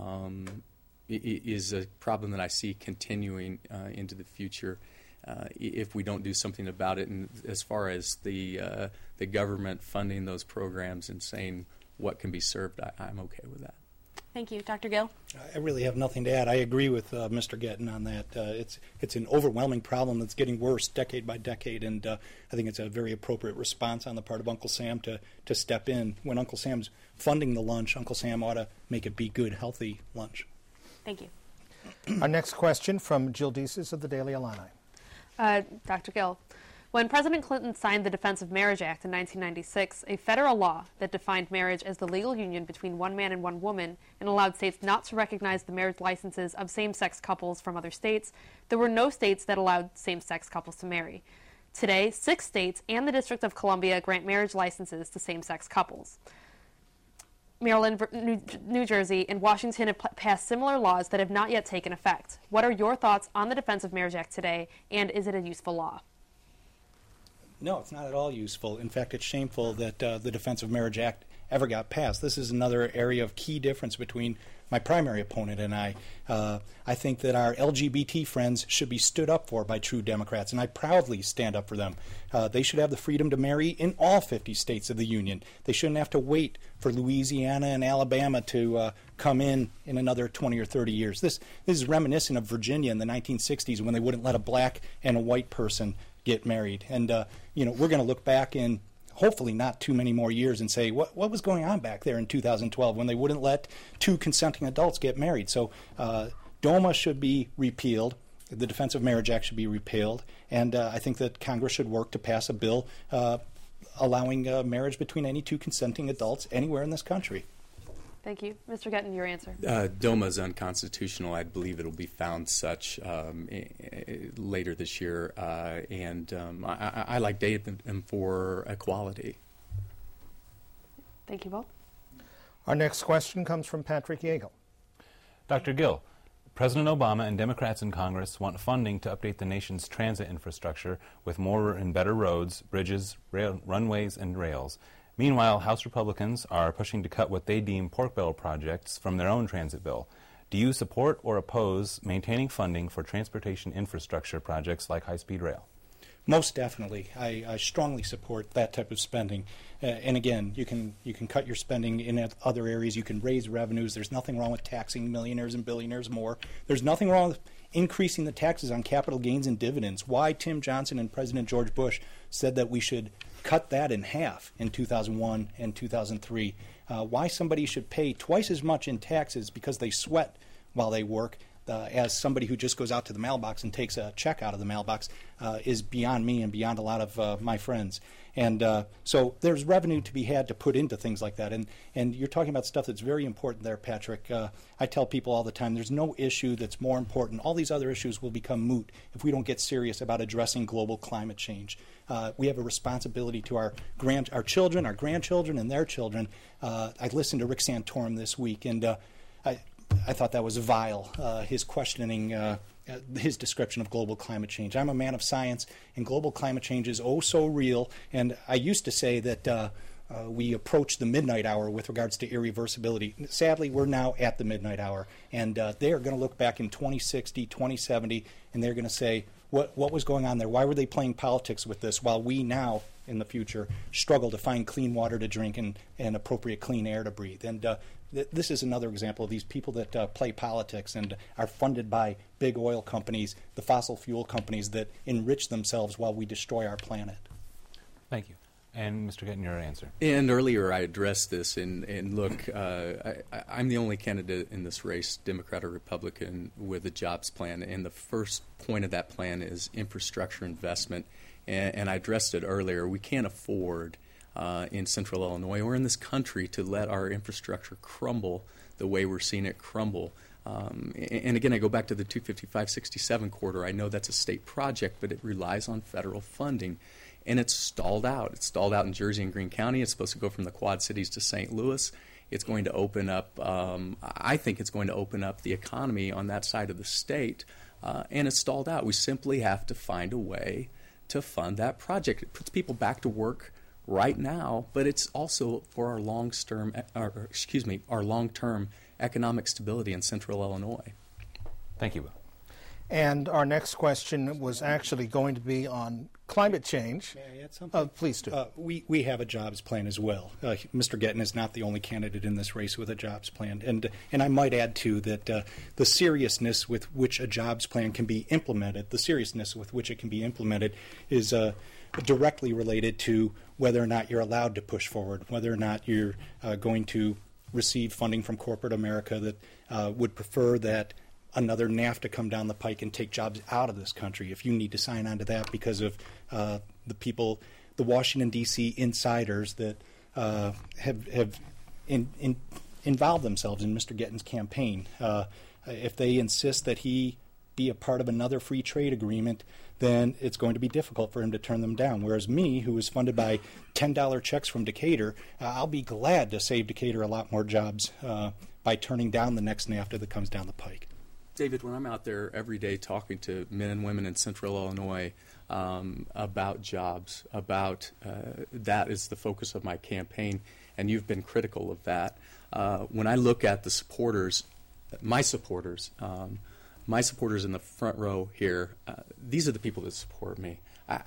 is a problem that I see continuing into the future if we don't do something about it. And as far as the government funding those programs and saying what can be served, I'm okay with that. Thank you. Dr. Gill? I really have nothing to add. I agree with Mr. Getton on that. It's an overwhelming problem that's getting worse decade by decade, and I think it's a very appropriate response on the part of Uncle Sam to step in. When Uncle Sam's funding the lunch, Uncle Sam ought to make it be good, healthy lunch. Thank you. Our next question from Jill Deeses of the Daily Illini. Dr. Gill, when President Clinton signed the Defense of Marriage Act in 1996, a federal law that defined marriage as the legal union between one man and one woman and allowed states not to recognize the marriage licenses of same-sex couples from other states, there were no states that allowed same-sex couples to marry. Today, 6 states and the District of Columbia grant marriage licenses to same-sex couples. Maryland, New Jersey, and Washington have passed similar laws that have not yet taken effect. What are your thoughts on the Defense of Marriage Act today, and is it a useful law? No, it's not at all useful. In fact, it's shameful that the Defense of Marriage Act ever got passed. This is another area of key difference between my primary opponent and I. I think that our LGBT friends should be stood up for by true Democrats, and I proudly stand up for them. They should have the freedom to marry in all 50 states of the Union. They shouldn't have to wait for Louisiana and Alabama to come in another 20 or 30 years. This is reminiscent of Virginia in the 1960s when they wouldn't let a black and a white person get married. And, we're going to look back in hopefully not too many more years and say, what was going on back there in 2012 when they wouldn't let 2 consenting adults get married? So DOMA should be repealed. The Defense of Marriage Act should be repealed. And I think that Congress should work to pass a bill allowing marriage between any 2 consenting adults anywhere in this country. Thank you. Mr. Getton, your answer. DOMA is unconstitutional. I believe it will be found such later this year. And I like David for equality. Thank you both. Our next question comes from Patrick Yeagle. Dr. Gill, President Obama and Democrats in Congress want funding to update the nation's transit infrastructure with more and better roads, bridges, runways, and rails. Meanwhile, House Republicans are pushing to cut what they deem pork barrel projects from their own transit bill. Do you support or oppose maintaining funding for transportation infrastructure projects like high-speed rail? Most definitely. I strongly support that type of spending. And again, you can cut your spending in other areas. You can raise revenues. There's nothing wrong with taxing millionaires and billionaires more. There's nothing wrong with increasing the taxes on capital gains and dividends. Why Tim Johnson and President George Bush said that we should cut that in half in 2001 and 2003. Why somebody should pay twice as much in taxes because they sweat while they work as somebody who just goes out to the mailbox and takes a check out of the mailbox is beyond me and beyond a lot of my friends. And so there's revenue to be had to put into things like that. And you're talking about stuff that's very important there, Patrick. I tell people all the time there's no issue that's more important. All these other issues will become moot if we don't get serious about addressing global climate change. We have a responsibility to our children, our grandchildren, and their children. I listened to Rick Santorum this week, and I thought that was vile, his questioning his description of global climate change. I'm a man of science, and global climate change is oh so real. And I used to say that we approach the midnight hour with regards to irreversibility. Sadly, we're now at the midnight hour, and they are going to look back in 2060, 2070, and they're going to say, what was going on there? Why were they playing politics with this while we now, in the future, struggle to find clean water to drink and appropriate clean air to breathe? And this is another example of these people that play politics and are funded by big oil companies, the fossil fuel companies that enrich themselves while we destroy our planet. Thank you. And Mr. Gettin, your answer. And earlier I addressed this, and look, I'm the only candidate in this race, Democrat or Republican, with a jobs plan. And the first point of that plan is infrastructure investment. And I addressed it earlier. We can't afford in central Illinois or in this country to let our infrastructure crumble the way we're seeing it crumble. And again, I go back to the 255-67 corridor. I know that's a state project, but it relies on federal funding. And it's stalled out. It's stalled out in Jersey and Greene County. It's supposed to go from the Quad Cities to St. Louis. It's going to open up, I think it's going to open up the economy on that side of the state. And it's stalled out. We simply have to find a way to fund that project. It puts people back to work right now, but it's also for our long-term economic stability in central Illinois. Thank you, Will. And our next question was actually going to be on climate change. May I add something? Please do. We have a jobs plan as well. Mr. Gettin is not the only candidate in this race with a jobs plan. And I might add, too, that the seriousness with which a jobs plan can be implemented, the seriousness with which it can be implemented is directly related to whether or not you're allowed to push forward, whether or not you're going to receive funding from corporate America that would prefer that another NAFTA come down the pike and take jobs out of this country. If you need to sign on to that because of the people, the Washington, D.C. insiders that have involved themselves in Mr. Gettin's campaign, if they insist that he be a part of another free trade agreement, then it's going to be difficult for him to turn them down. Whereas me, who is funded by $10 checks from Decatur, I'll be glad to save Decatur a lot more jobs by turning down the next NAFTA that comes down the pike. David, when I'm out there every day talking to men and women in central Illinois about jobs, about that is the focus of my campaign, and you've been critical of that. When I look at the supporters, my supporters in the front row here, these are the people that support me.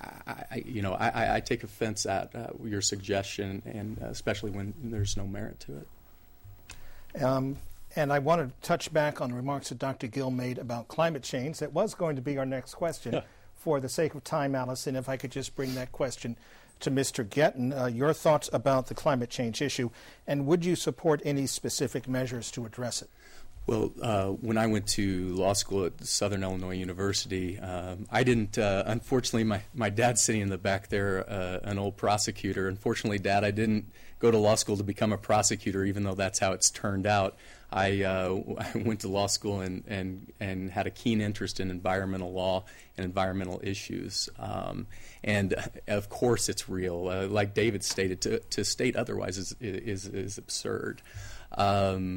I take offense at your suggestion, and especially when there's no merit to it. And I want to touch back on the remarks that Dr. Gill made about climate change. That was going to be our next question. Yeah. For the sake of time, Allison, if I could just bring that question to Mr. Gettin, your thoughts about the climate change issue, and would you support any specific measures to address it? Well, when I went to law school at Southern Illinois University, I didn't, unfortunately, my dad's sitting in the back there, an old prosecutor. Unfortunately, Dad, I didn't go to law school to become a prosecutor, even though that's how it's turned out. I went to law school and had a keen interest in environmental law and environmental issues. And, of course, it's real. Like David stated, to state otherwise is absurd.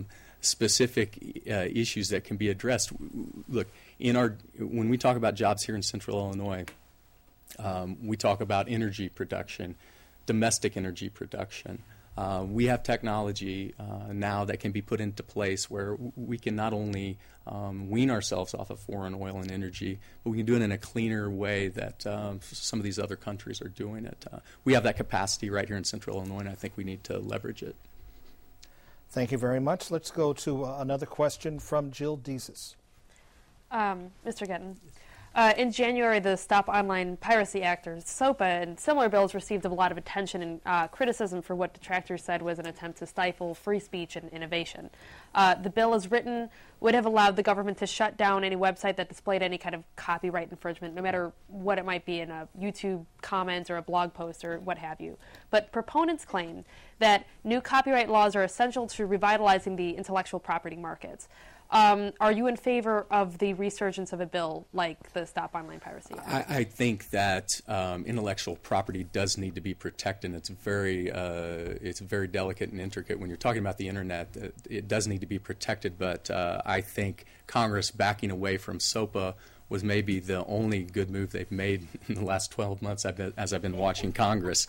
specific issues that can be addressed. Look, when we talk about jobs here in Central Illinois, we talk about energy production, domestic energy production. We have technology now that can be put into place where we can not only wean ourselves off of foreign oil and energy, but we can do it in a cleaner way that some of these other countries are doing it. We have that capacity right here in Central Illinois, and I think we need to leverage it. Thank you very much. Let's go to another question from Jill Deeses. Mr. Gettin, in January, the Stop Online Piracy Act, or SOPA, and similar bills received a lot of attention and criticism for what detractors said was an attempt to stifle free speech and innovation. The bill as written would have allowed the government to shut down any website that displayed any kind of copyright infringement, no matter what it might be in a YouTube comment or a blog post or what have you. But proponents claim that new copyright laws are essential to revitalizing the intellectual property markets. Are you in favor of the resurgence of a bill like the Stop Online Piracy Act? I think that intellectual property does need to be protected. It's very delicate and intricate. When you're talking about the Internet, it does need to be protected, but I think Congress backing away from SOPA was maybe the only good move they've made in the last 12 months as I've been watching Congress.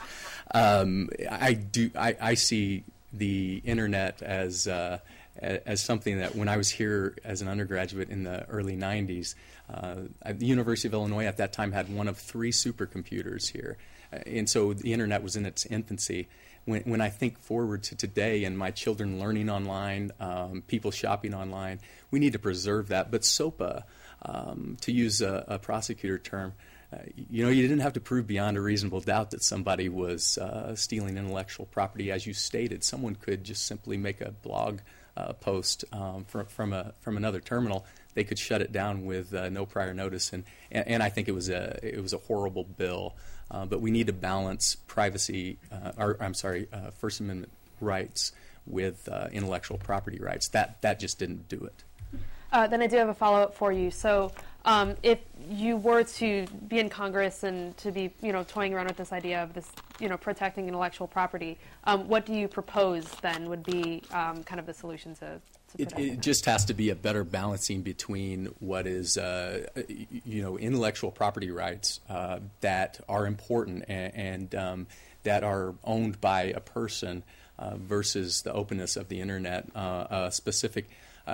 I see the Internet as something that when I was here as an undergraduate in the early 90s, the University of Illinois at that time had one of 3 supercomputers here. And so the Internet was in its infancy. When I think forward to today and my children learning online, people shopping online, we need to preserve that. But SOPA, to use a prosecutor term, you didn't have to prove beyond a reasonable doubt that somebody was stealing intellectual property. As you stated, someone could just simply make a blog post from another terminal. They could shut it down with no prior notice, and I think it was a horrible bill. But we need to balance privacy, First Amendment rights with intellectual property rights. That just didn't do it. Then I do have a follow-up for you. So if you were to be in Congress and to be, toying around with this idea of this, protecting intellectual property, what do you propose then would be kind of the solution to protect it just has to be a better balancing between what is, intellectual property rights that are important and that are owned by a person versus the openness of the Internet. Specific.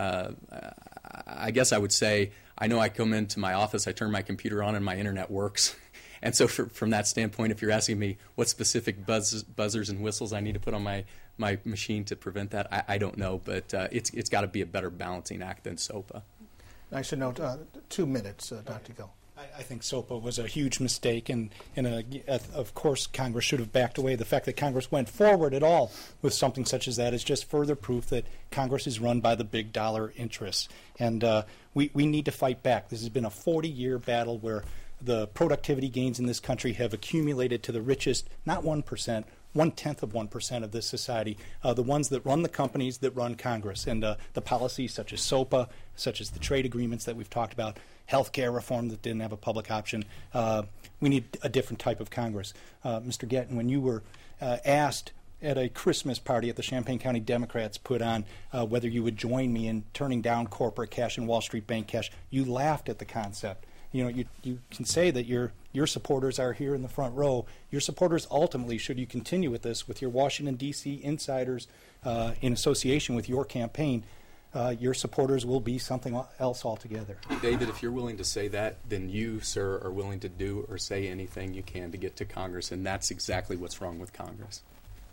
I guess I would say, I know I come into my office, I turn my computer on, and my Internet works. And so from that standpoint, if you're asking me what specific buzzers and whistles I need to put on my machine to prevent that, I don't know. But it's got to be a better balancing act than SOPA. I should note, 2 minutes, Dr. Gill. I think SOPA was a huge mistake, and of course Congress should have backed away. The fact that Congress went forward at all with something such as that is just further proof that Congress is run by the big dollar interests. And we need to fight back. This has been a 40-year battle where the productivity gains in this country have accumulated to the richest, not 1%, 1/10 of 1% of this society, the ones that run the companies that run Congress, and the policies such as SOPA, such as the trade agreements that we've talked about, health care reform that didn't have a public option. We need a different type of Congress. Mr. Gettin, when you were asked at a Christmas party at the Champaign County Democrats put on whether you would join me in turning down corporate cash and Wall Street bank cash, you laughed at the concept. You can say that your supporters are here in the front row. Your supporters ultimately, should you continue with this, with your Washington, D.C. insiders in association with your campaign, your supporters will be something else altogether. David, if you're willing to say that, then you, sir, are willing to do or say anything you can to get to Congress, and that's exactly what's wrong with Congress.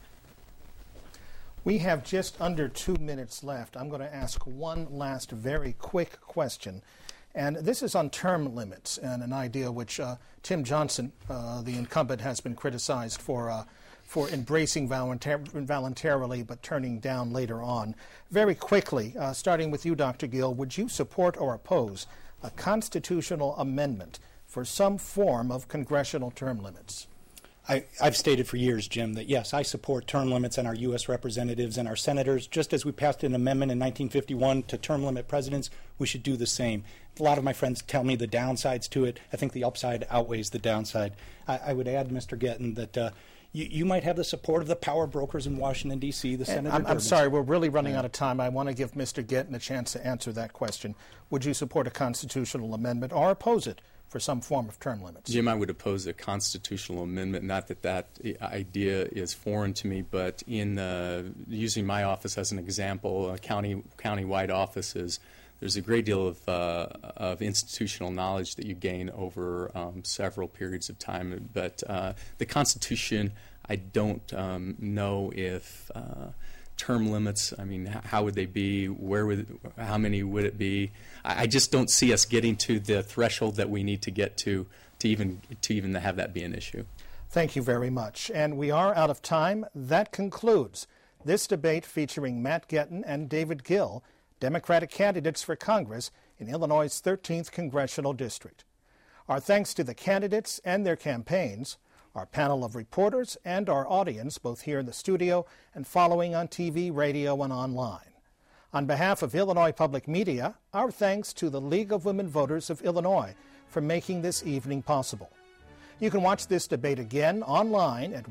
We have just under 2 minutes left. I'm going to ask one last very quick question. And this is on term limits, and an idea which Tim Johnson, the incumbent, has been criticized for embracing voluntarily but turning down later on. Very quickly, starting with you, Dr. Gill, would you support or oppose a constitutional amendment for some form of congressional term limits? I've stated for years, Jim, that yes, I support term limits on our U.S. representatives and our senators. Just as we passed an amendment in 1951 to term limit presidents, we should do the same. A lot of my friends tell me the downsides to it. I think the upside outweighs the downside. I would add, Mr. Gettin, that you might have the support of the power brokers in Washington, D.C., the Senator I'm sorry, we're really running out of time. I want to give Mr. Gittin a chance to answer that question. Would you support a constitutional amendment or oppose it for some form of term limits? Jim, I would oppose a constitutional amendment. Not that that idea is foreign to me, but in using my office as an example, county-wide offices, there's a great deal of institutional knowledge that you gain over several periods of time. But the Constitution, I don't know if term limits, I mean, how would they be? How many would it be? I just don't see us getting to the threshold that we need to get to even have that be an issue. Thank you very much. And we are out of time. That concludes this debate featuring Matt Gittin and David Gill, Democratic candidates for Congress in Illinois' 13th Congressional District. Our thanks to the candidates and their campaigns, our panel of reporters, and our audience, both here in the studio and following on TV, radio, and online. On behalf of Illinois Public Media, our thanks to the League of Women Voters of Illinois for making this evening possible. You can watch this debate again online at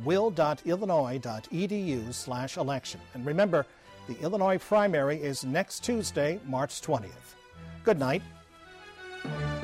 will.illinois.edu/election. And remember, the Illinois primary is next Tuesday, March 20th. Good night.